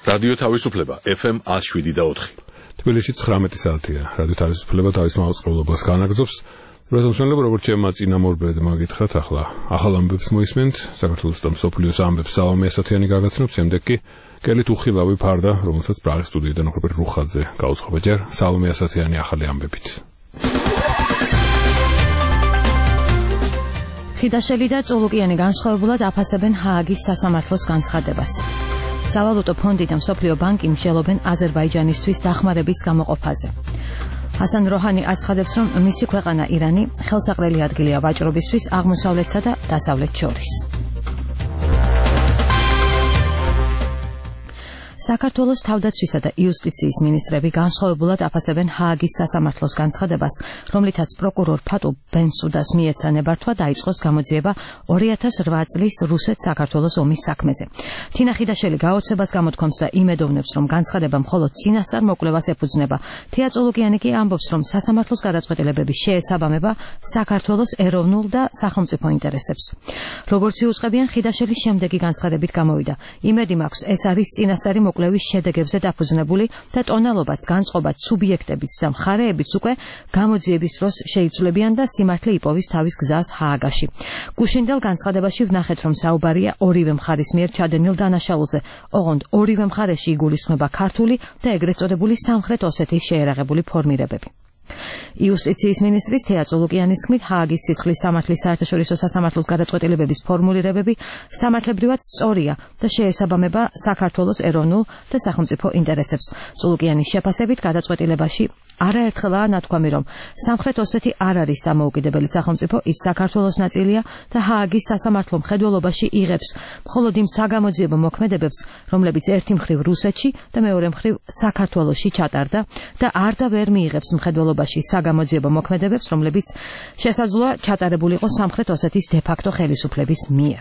რადიო თავისუფლება FM 107.4. თბილისში 19 საათია. რადიო თავისუფლება თავის მაუწყებლობას განაგრძობს. როდოსმენლებ როგორც ჩემმა წინამორბედმა გითხრათ, ახლა ახალ ამბებს მოისმენთ. საქართველოს და მსოფლიოს ამბებს სალომე ასათიანი გაგაცნობს, შემდეგ კი კელით უხილავი ფარდა, რომელსაც პრაღის სტუდიიდან ოქროპერ რუხაძე გაუძღობა ჯერ სალომე ასათიანი ახალი ამბებით. ხიდაშელი და წულუკიანი განსხვავებულად აფასებენ ჰააგის სასამართლოს განცხადებას. სავალუტო ფონდი და მსოფლიო ბანკი მსჯელობენ აზერბაიჯანისთვის დახმარების გამოყოფაზე. ჰასან როჰანი აცხადებს, რომ მისი ქვეყანა ირანი ხელსაყრელი ადგილია ვაჭრობისთვის აღმოსავლეთსა და დასავლეთს შორის. საქართველოს თავდაცვისა და იუსტიციის მინისტრები განსხვავებულად აფასებენ ჰააგის სასამართლოს განცხადებას, რომლითაც პროკურორ ფატუ ბენსუდას მიეცა ნებართვა დაიწყოს გამოძიება 2008 წლის რუსეთ-საქართველოს ომის საქმეზე. თინა ხიდაშელი გაოცებას გამოთქვამს და იმედოვნებს, რომ განცხადება მხოლოდ წინასწარ მოკვლევას ეფუძნება. თია წულუკიანი კი ამბობს, რომ სასამართლოს გადაწყვეტილებების შეესაბამება საქართველოს ეროვნულ და სახელმწიფო ინტერესებს. როგორც იუწყებიან, ხიდაშელის შემდეგი განცხადებით გამოვიდა. იმედი მაქვს, ეს არის წინასწარი მოკვლევის შედეგებზე დაფუძნებული და ტონალობაც, განწყობაც, სუბიექტებიც და მხარეებიც უკვე გამოძიების დროს შეიცვლებიან და სიმართლე იპოვის თავის გზას ჰააგაში. გუშინდელ განცხადებაში ვნახეთ, რომ საუბარია ორივე მხარის მიერ ჩადენილ დანაშაულზე, ოღონდ ორივე მხარეში იგულისხმება ქართული და ეგრეთ წოდებული სამხრეთ ოსეთის შეერაღებული ფორმირებები. იუსტიციის მინისტრის თეა წულუკიანის თქმით, ჰააგის სისხლის სამართლის საერთაშორისო სასამართლოს გადაწყვეტილებების ფორმულირებები სამართლებრივად სწორია და შეესაბამება საქართველოს ეროვნულ და სახელმწიფო ინტერესებს. წულუკიანის შეფასებით გადაწყვეტილებაში არაერთხელაა ნათქვამი, რომ სამხრეთ ოსეთი არ არის დამოუკიდებელი სახელმწიფო, ის საქართველოს ნაწილია და ჰააგის სასამართლო მხედველობაში იღებს მხოლოდ იმ საგამოძიებო მოქმედებებს, რომლებიც ერთი მხრივ რუსეთში და მეორე მხრივ საქართველოში ჩატარდა და არ და ვერ მიიღებს მხედველობაში საგამოძიებო მოქმედებებს, რომლებიც შესაძლოა ჩატარებულიყო სამხრეთ ოსეთის დე-ფაქტო ხელისუფლების მიერ.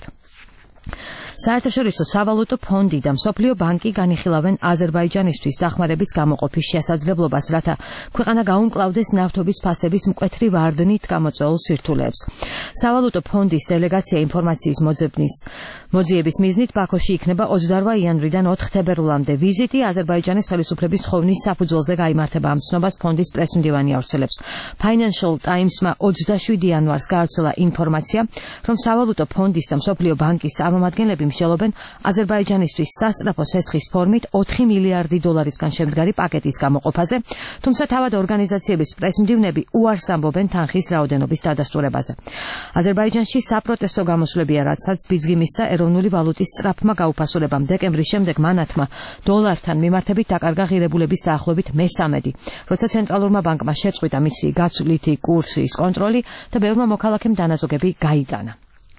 საერთაშორისო სავალუტო ფონდი და მსოფლიო ბანკი განიხილავენ აზერბაიჯანისთვის დახმარების გამოყოფის შესაძლებლობას, რათა ქვეყანა გაუმკლავდეს ნავთობის ფასების მკვეთრი ვარდნით გამოწვეულ სირთულეებს. სავალუტო ფონდის დელეგაცია ინფორმაციის მოძიების მიზნით ბაქოში იქნება 28 იანვრიდან 4 თებერვლამდე. ვიზიტი აზერბაიჯანის ხელისუფლების თხოვნის საფუძველზე გაიმართება. ამ ცნობას ფონდის პრესმდივანი ავრცელებს. Financial Times-მა 27 იანვარს გაავრცელა ინფორმაცია, რომ სავალუტო ფონდის და მსოფლიო ბანკის წარმომადგენლები მსჯელობენ აზერბაიჯანისთვის სასწრაფო სესხის ფორმით 4 მილიარდი დოლარისგან შემდგარი პაკეტის გამოყოფაზე, თუმცა თავად ორგანიზაციების პრესმდივნები უარს ამბობენ თანხის რაოდენობის დადასტურებაზე. აზერბაიჯანში საპროტესტო გამოსვლებია, რაცაც ბიძგი მისცა ეროვნული ვალუტის სწრაფმა გაუფასურებამ. დეკემბრის შემდეგ მანათმა დოლართან მიმართებით დაკარგა ღირებულების დაახლოებით მესამედი, როცა ცენტრალურმა ბანკმა შეწყვიტა მისი გაცვლითი კურსის კონტროლი და ბევრმა მოქალაქემ დანაზოგები გაიტანა.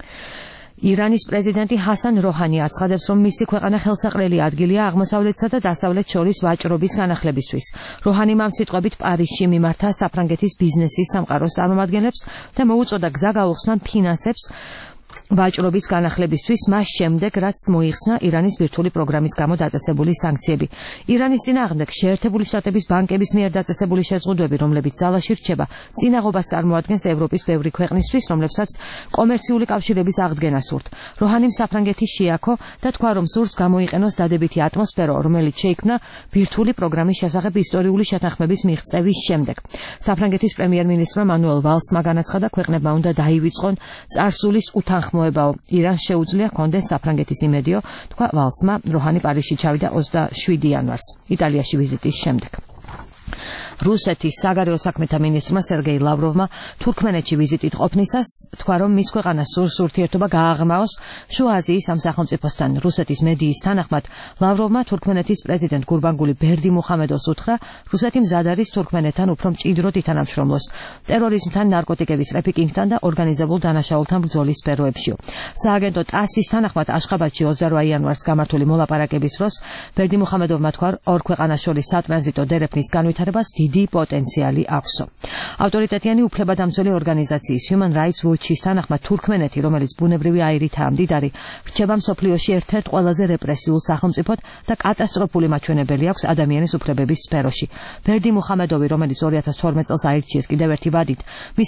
ირანის პრეზიდენტი ჰასან როჰანი აცხადებს, რომ მისი ქვეყანა ხელსაყრელი ადგილია აღმოსავლეთსა და დასავლეთს შორის ვაჭრობის განახლებისთვის. როჰანიმ ამ სიტყვებით პარიზში მიმართა საფრანგეთის ბიზნესის სამყაროს წარმომადგენლებს და მოუწოდა გზა გაუხსნან ფინანსებს ვაჭრობის განახლებისთვის, მას შემდეგ, რაც მოიხსნა ირანის ბირთვული პროგრამის გამო დაწესებული სანქციები. ირანის წინააღმდეგ შეერთებული შტატების ბანკების მიერ დაწესებული შეზღუდვები, რომლებიც ძალაში რჩება, წინაღობას წარმოადგენს ევროპის ბევრი ქვეყნისთვის, რომლებსაც კომერციული კავშირების აღდგენა სურთ. როჰანიმ საფრანგეთის შეაქო და თქვა, რომ სურს გამოიყენოს დადებითი ატმოსფერო, რომელიც შეიქმნა ბირთვული პროგრამის შესახებ ისტორიული შეთანხმების მიღწევის შემდეგ. საფრანგეთის პრემიერ-მინისტრმა მანუელ ვალსმა განაცხადა, ქვეყნებმა უნდა დაივიწყონ წარსულის უთანხმოებაო. ირანს შეუძლია ჰქონდეს საფრანგეთის იმედიო, თქვა ვალსმა. როჰანი პარიზში ჩავიდა 27 იანვარს, იტალიაში ვიზიტის შემდეგ. რუსეთის საგარეო საქმეთა მინისტრმა სერგეი ლავროვმა თურქმენეთში ვიზიტით ყოფნისას თქვა, რომ მის ქვეყანას სურს ურთიერთობა გააღრმაოს შუა აზიის ამ სახელმწიფოსთან. რუსეთის მედიის თანახმად ლავროვმა თურქმენეთის პრეზიდენტ გურბანგული ბერდიმუხამედოვს უთხრა, რუსეთი მზად არის თურქმენეთთან უფრო მჭიდროდ ითანამშრომლოს ტერორიზმთან, ნარკოტიკების ტრაფიკინგთან და ორგანიზებულ დანაშაულთან ბრძოლის სფეროებშიო. სააგენტო ტასის თანახმად აშხაბადში 28 იანვარს გამართული მოლაპარაკების დროს ბერდიმუხამედოვმა თქვა, ორ ქვეყანას შორის სატრანზიტო დერეფნის განვითარებას დიდი პოტენციალი აქვსო. ავტორიტეტიანი უფლებადამცველი ორგანიზაციის Human Rights Watch-ის თანახმად თურქმენეთი, რომელიც ბუნებრივი აირითაა მდიდარი, რჩება მსოფლიოში ერთ-ერთ ყველაზე რეპრესიულ სახელმწიფოდ და კატასტროფული მაჩვენებელი აქვს ადამიანის უფლებების სფეროში. ბერდიმუხამედოვი, რომელიც 2012 წელს აირჩიეს კიდევ ერთი ვადით, მის